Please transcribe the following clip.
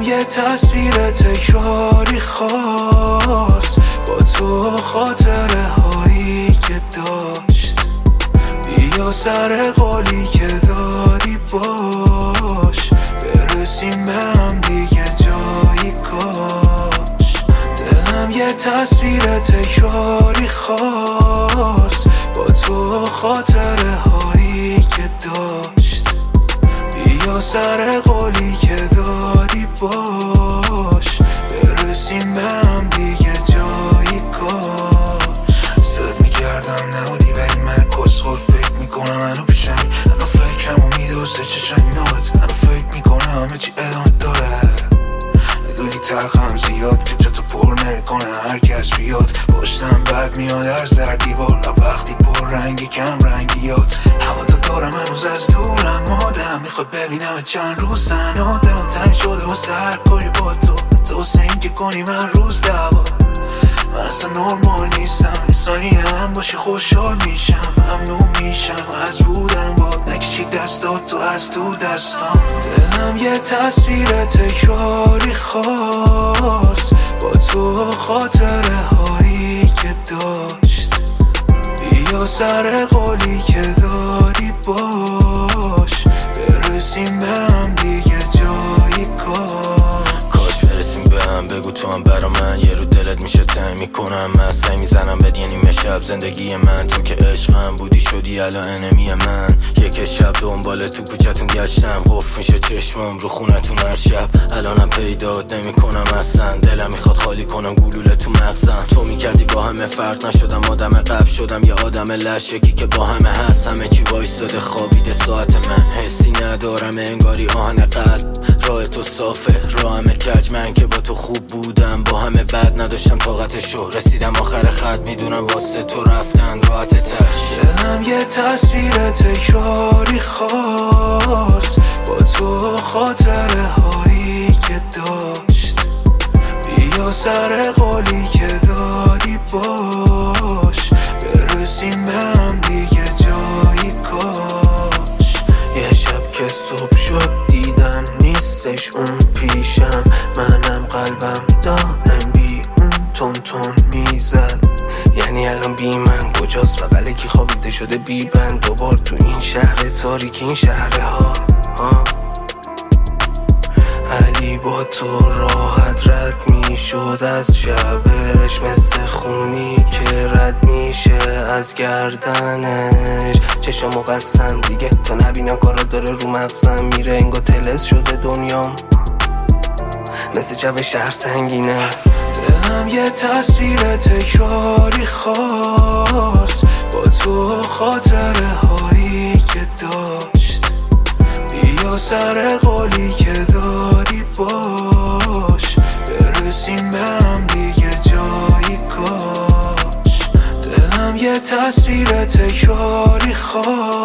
یه تصویر تکراری خواست با تو خاطره هایی که داشت. بیا سر قولی که دادی باش، برسیم به هم دیگه جایی کاش. دلم یه تصویر تکراری خواست با تو خاطره هایی که داشت. بیا سر قولی که دادی باش، برسیم به هم دیگه جایی کاش. زد میگردم نبودی ولی من کسخور فکر میکنم منو پیشم، منو فکرمو میدوزه چشم نوت، منو فکر میکنم همه چی ادامه داره. میدونی تلخم زیاد که جاتو پر نمیکنه هر کس بیاد، پشتم بد میاد از در دیوار، وقتی پر رنگی کم رنگیات. هوا تو دارم هنوز از دورم، مادم میخواد ببینم چند روز تنها. دلم تنگ شده و سر کاری با تو حسین که کنی من روز دوا. من اصلا نرمال نیستم، ثانیه هم باشی خوشحال میشم، ممنون میشم از بودم باد، نکشی دستات تو از تو دستام. دلم یه تصویر تکراری خواست با تو خاطره هایی که داشت. بیا سر قولی که دادی باش، برسیم به هم دیگه جایی کاش. برسیم به هم، بگو تو هم برا من یه رو دلت میشه تنگ میکنم. من سعی میزنم بد یه نیمه شب زندگی من، تو که عشقم بودی شدی الان انمی من. یک شب دنبال تو کوچتون گشتم، قفل میشه چشمم رو خونتون هر شب. الانم پیدات نمیکنم اصلا، دلم میخواد خالی کنم گلوله تو مغزم. تو میکردی با همه فرق نشدم، آدم قبل شدم یه آدم لشکی که با همه هست. همه چی وایساده خوابیده ساعت من، حسی ندارم انگاری آهن قلب. راه تو صافه راه همه کج، من که با تو خوب بودم با همه بد نداشتم طاقتشو. رسیدم آخر خط میدونم واسه تو رفتن راحت تش. دلم یه تصویر تکراری خواست با تو خاطره هایی که داشت. بیا سر قولی که دادی باش، برسیم به هم دیگه جایی کاش. یه شب که صبح شد دیدم نیستش اون پیشم، منم قلبم دائم بی اون تون میزد. یعنی الان بی من کجاست؟ بغل کی خوابیده شده بی بند دوبار تو این شهر تاریک، این شهر ها. علی با تو راحت رد میشد از شبش، مثل خونی که رد میشه از گردنش. چشمو بستم دیگه تا نبینم کارا داره رو مغزم میره، انگار تلس شده دنیام مثل جو شهر سنگینه. دلم یه تصویر تکراری خواست با تو خاطره هایی که داشت. بیا سر قولی که دادی باش، برسیم به هم دیگه جایی کاش. دلم یه تصویر تکراری خواست